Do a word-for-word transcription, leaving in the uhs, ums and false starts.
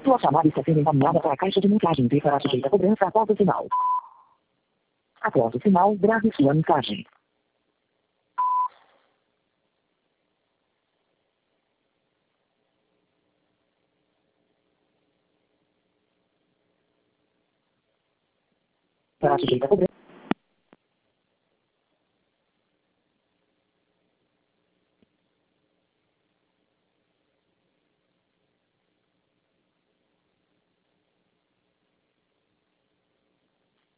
Sua chamada está sendo encaminhada para a caixa de mensagens e será sujeita a cobrança após o sinal. Após o sinal, grave sua mensagem. Será sujeita a cobrança.